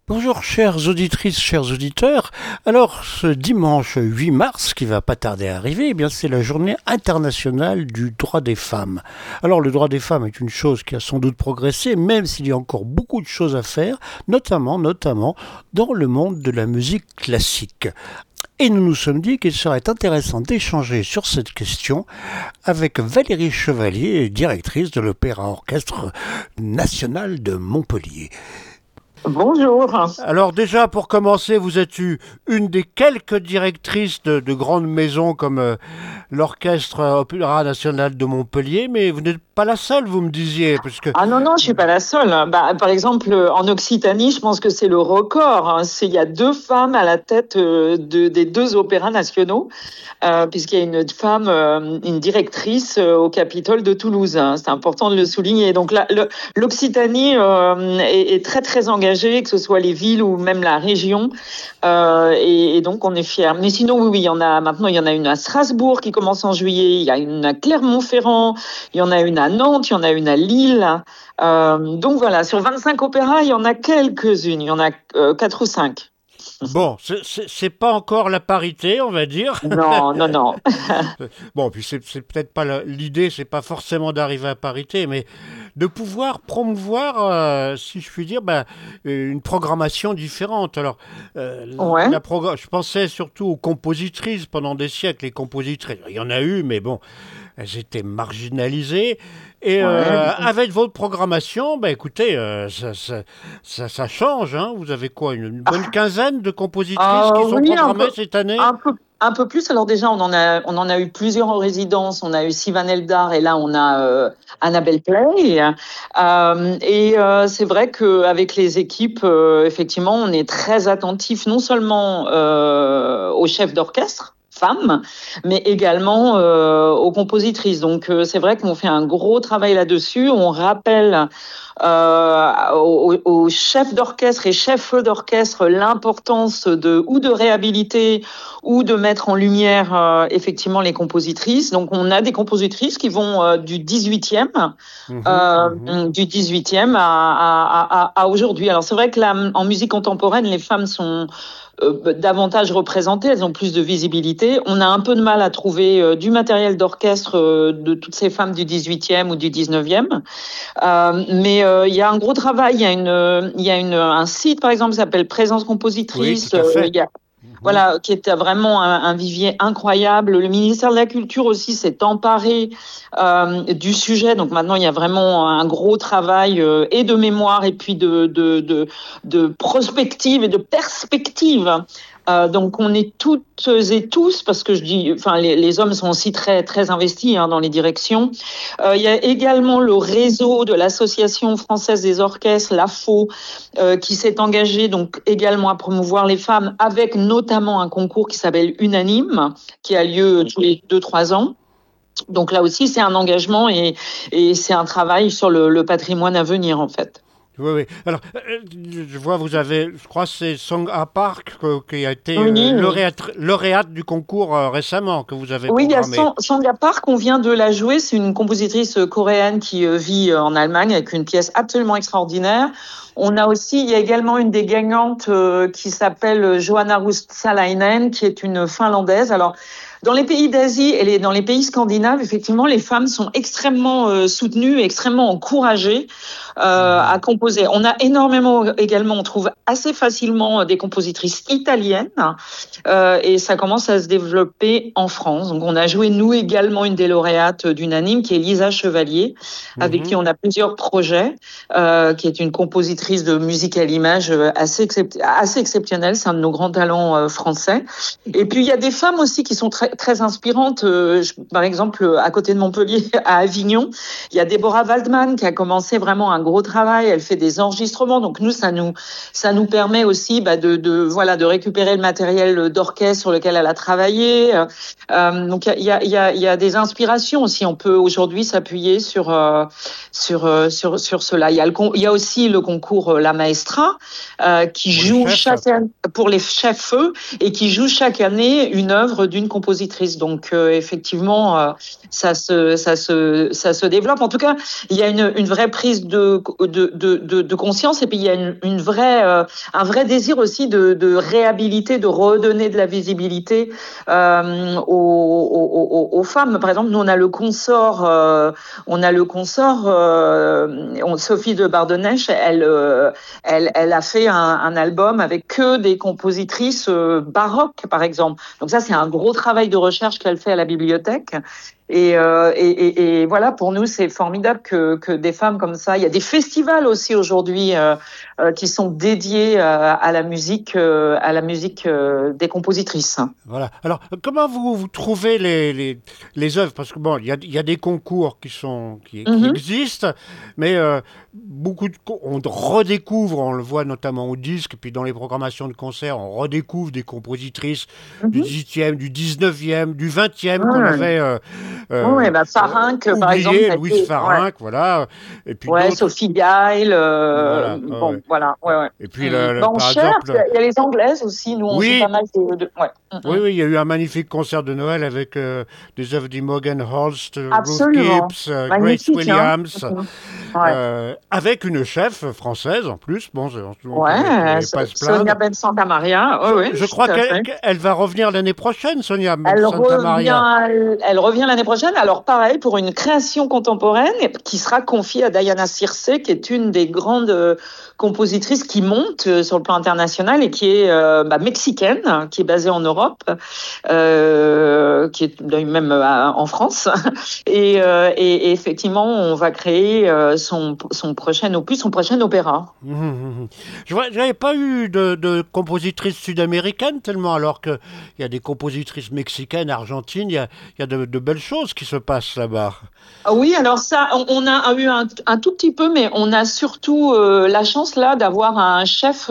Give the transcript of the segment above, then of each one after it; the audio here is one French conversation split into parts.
Bonjour chères auditrices, chers auditeurs. Alors ce dimanche 8 mars qui va pas tarder à arriver, eh bien c'est la journée internationale du droit des femmes. Alors le droit des femmes est une chose qui a sans doute progressé, même s'il y a encore beaucoup de choses à faire, notamment dans le monde de la musique classique. Et nous nous sommes dit qu'il serait intéressant d'échanger sur cette question avec Valérie Chevalier, directrice de l'Opéra-Orchestre national de Montpellier. Bonjour. Alors déjà, pour commencer, vous êtes une des quelques directrices de grandes maisons comme l'Orchestre Opéra National de Montpellier, mais vous n'êtes pas la seule, vous me disiez. Parce que... Ah non, je suis pas la seule. Par exemple, en Occitanie, je pense que c'est le record. Il y a 2 femmes à la tête des 2 opéras nationaux, puisqu'il y a une femme, une directrice au Capitole de Toulouse. C'est important de le souligner. Donc l'Occitanie est très très engagée, que ce soit les villes ou même la région, et donc on est fiers. Mais sinon, oui, il y en a une à Strasbourg qui commence en juillet. Il y a une à Clermont-Ferrand. Il y en a une à Nantes, il y en a une à Lille. Donc voilà, sur 25 opéras, il y en a quelques-unes. Il y en a 4 ou 5. Bon, c'est pas encore la parité, on va dire. Non. Bon, puis c'est peut-être pas l'idée, c'est pas forcément d'arriver à parité, mais de pouvoir promouvoir, si je puis dire, une programmation différente. Alors, Ouais. je pensais surtout aux compositrices pendant des siècles. Les compositrices, il y en a eu, mais bon, elles étaient marginalisées. Et avec votre programmation, écoutez, ça change. Hein. Vous avez quoi, une bonne quinzaine de compositrices qui sont programmées cette année? Un peu plus. Alors déjà, on en a eu plusieurs en résidence. On a eu Sivan Eldar et là, on a Annabelle Play. C'est vrai qu'avec les équipes, effectivement, on est très attentif non seulement aux chefs d'orchestre, femmes, mais également aux compositrices. Donc c'est vrai qu'on fait un gros travail là-dessus. On rappelle aux chefs d'orchestre et chefs d'orchestre l'importance de réhabiliter ou de mettre en lumière effectivement les compositrices. Donc on a des compositrices qui vont du 18e à aujourd'hui. Alors c'est vrai que là, en musique contemporaine, les femmes sont davantage représentées, elles ont plus de visibilité. On a un peu de mal à trouver du matériel d'orchestre de toutes ces femmes du 18e ou du 19e. Mais il y a un gros travail. Il y a un site, par exemple, qui s'appelle Présence Compositrice. Oui, tout à fait. Voilà, qui est vraiment un vivier incroyable. Le ministère de la Culture aussi s'est emparé du sujet. Donc maintenant, il y a vraiment un gros travail et de mémoire et puis de prospective et de perspective. Donc on est toutes et tous, parce que les hommes sont aussi très très investis dans les directions. Il y a également le réseau de l'Association française des orchestres, l'AFO, qui s'est engagé donc également à promouvoir les femmes, avec notamment un concours qui s'appelle Unanime, qui a lieu tous les 2-3 ans. Donc là aussi, c'est un engagement et c'est un travail sur le patrimoine à venir en fait. Oui. Alors, je vois, je crois que c'est Song A Park qui a été Oui. lauréate du concours récemment, que vous avez Oui, il y a programmé. Sangha Park, on vient de la jouer. C'est une compositrice coréenne qui vit en Allemagne avec une pièce absolument extraordinaire. Il y a également une des gagnantes qui s'appelle Johanna Rustalainen, qui est une Finlandaise. Alors, dans les pays d'Asie et dans les pays scandinaves, effectivement, les femmes sont extrêmement soutenues, extrêmement encouragées à composer. On a on trouve assez facilement des compositrices italiennes et ça commence à se développer en France. Donc, on a joué, nous, également une des lauréates d'Unanime, qui est Lisa Chevalier, avec qui on a plusieurs projets, qui est une compositrice de musique à l'image assez exceptionnelle. C'est un de nos grands talents français. Et puis, il y a des femmes aussi qui sont très, très inspirantes. Par exemple, à côté de Montpellier, à Avignon, il y a Déborah Waldman qui a commencé vraiment un gros travail. Elle fait des enregistrements. Donc, nous, ça nous permet aussi de récupérer le matériel d'orchestre sur lequel elle a travaillé. Donc il y a des inspirations aussi. On peut aujourd'hui s'appuyer sur cela. Il y a aussi le concours La Maestra qui joue chaque année pour les chefs et qui joue chaque année une œuvre d'une compositrice. Donc effectivement ça se développe. En tout cas, il y a une vraie prise de conscience et puis il y a une vraie un vrai désir aussi de réhabiliter, de redonner de la visibilité aux femmes. Par exemple, nous on a le consort, Sophie de Bardonnèche, elle a fait un album avec que des compositrices baroques, par exemple. Donc ça, c'est un gros travail de recherche qu'elle fait à la bibliothèque. Et voilà, pour nous, c'est formidable que des femmes comme ça. Il y a des festivals aussi aujourd'hui qui sont dédiés à la musique des compositrices. Voilà. Alors, comment vous trouvez les œuvres? Parce que bon, il y a des concours qui existent, mais on redécouvre, on le voit notamment au disque, et puis dans les programmations de concerts, on redécouvre des compositrices du 18e, du 19e, du 20e qu'on avait oui, Farinck, par exemple. oublié, Louise Farinck, voilà. Et puis d'autres. Sophie Gayle. Voilà. Voilà. Ouais. Et puis, Par exemple, il y a les Anglaises aussi. Nous, on joue pas mal ouais. Oui, il y a eu un magnifique concert de Noël avec des œuvres d'Imogen Holst, Ruth Absolument. Gibbs, Grace Williams, avec une chef française en plus. Bon, on pas se Sonia Ben Santamaria. Je crois qu'elle va revenir l'année prochaine, Sonia Ben Santamaria. Elle revient l'année prochaine. Alors pareil, pour une création contemporaine qui sera confiée à Diana Circe, qui est une des grandes compositrices qui monte sur le plan international et qui est mexicaine, qui est basée en Europe, qui est même en France. Et effectivement, on va créer son prochain opus, son prochain opéra. Je n'avais pas eu de compositrice sud-américaine tellement, alors qu'il y a des compositrices mexicaines, argentines, il y a de belles choses qui se passent là-bas. Oui, alors ça, on a eu un tout petit peu, mais on a surtout la chance là d'avoir un chef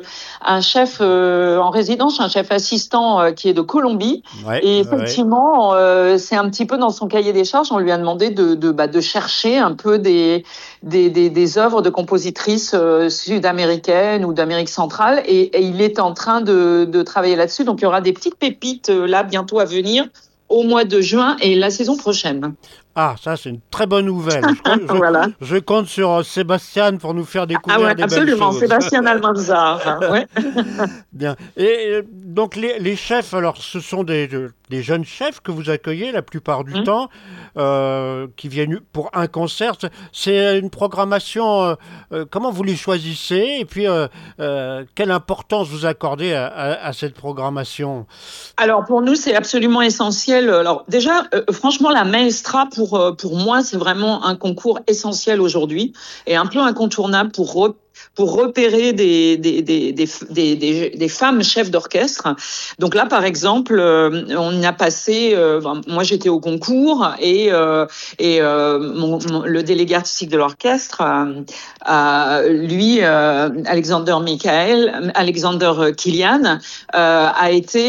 en résidence, un chef assistant qui est de Colombie. Et effectivement, c'est un petit peu dans son cahier des charges. On lui a demandé de chercher un peu des œuvres de compositrices sud-américaines ou d'Amérique centrale, et il est en train de travailler là-dessus. Donc il y aura des petites pépites là bientôt à venir au mois de juin et la saison prochaine. Ah, ça c'est une très bonne nouvelle. Je compte sur Sébastien pour nous faire découvrir des absolument, belles choses. Sébastien Almanzar. Ouais. Bien. Et donc les chefs, alors ce sont des jeunes chefs que vous accueillez la plupart du temps, qui viennent pour un concert. C'est une programmation, comment vous les choisissez? Et puis, quelle importance vous accordez à cette programmation? Alors pour nous, c'est absolument essentiel. Alors déjà, franchement, la Maestra, pour moi, c'est vraiment un concours essentiel aujourd'hui et un peu incontournable pour repérer des femmes chefs d'orchestre. Donc là, par exemple, on a passé. Moi, j'étais au concours et le délégué artistique de l'orchestre, lui, Alexander Kilian, a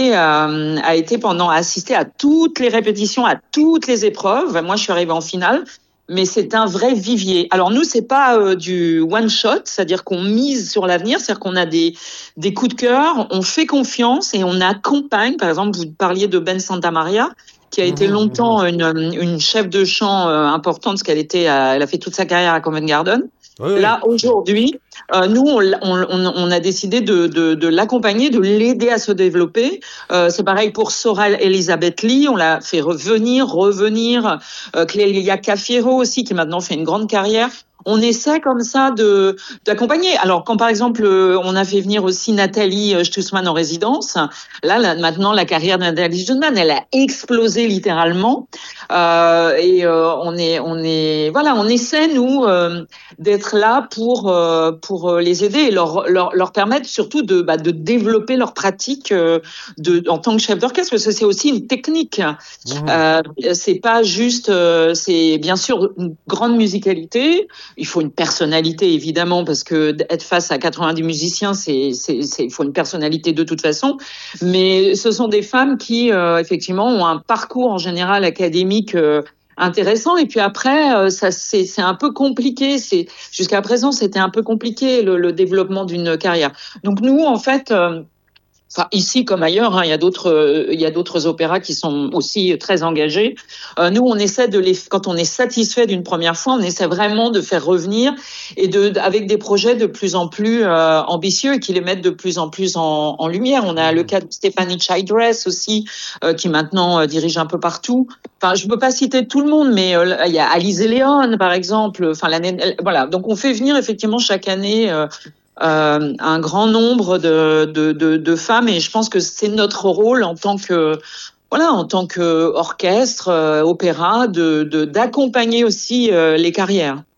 assisté à toutes les répétitions, à toutes les épreuves. Moi, je suis arrivée en finale. Mais c'est un vrai vivier. Alors nous, c'est pas du one shot, c'est-à-dire qu'on mise sur l'avenir, c'est-à-dire qu'on a des coups de cœur, on fait confiance et on accompagne. Par exemple, vous parliez de Ben Santamaria, qui a été longtemps une chef de chant importante, parce elle a fait toute sa carrière à Covent Garden. Oui. Là, aujourd'hui, nous, on a décidé de l'accompagner, de l'aider à se développer. C'est pareil pour Sorel Elizabeth Lee, on l'a fait revenir. Clélia Cafiero aussi, qui maintenant fait une grande carrière. On essaie comme ça d'accompagner. Alors quand par exemple on a fait venir aussi Nathalie Stussmann en résidence, là maintenant la carrière de Nathalie Stussmann, elle a explosé littéralement. On essaie nous d'être là pour les aider et leur permettre surtout de développer leur pratique en tant que chef d'orchestre, parce que c'est aussi une technique. C'est pas juste, c'est bien sûr une grande musicalité. Il faut une personnalité, évidemment, parce que être face à 90 musiciens, il faut une personnalité de toute façon. Mais ce sont des femmes qui, effectivement, ont un parcours en général académique intéressant. Et puis après, c'est un peu compliqué. Jusqu'à présent, c'était un peu compliqué le développement d'une carrière. Donc nous, en fait, Enfin, ici comme ailleurs, hein, il y a d'autres opéras qui sont aussi très engagés. Nous, on essaie quand on est satisfait d'une première fois, on essaie vraiment de faire revenir avec des projets de plus en plus ambitieux et qui les mettent de plus en plus en lumière. On a le cas de Stéphanie Childress aussi, qui maintenant dirige un peu partout. Enfin, je peux pas citer tout le monde, mais il y a Alizé Léon, par exemple. Enfin, voilà. Donc, on fait venir effectivement chaque année un grand nombre de femmes et je pense que c'est notre rôle en tant que en tant que orchestre, opéra, d'accompagner aussi les carrières.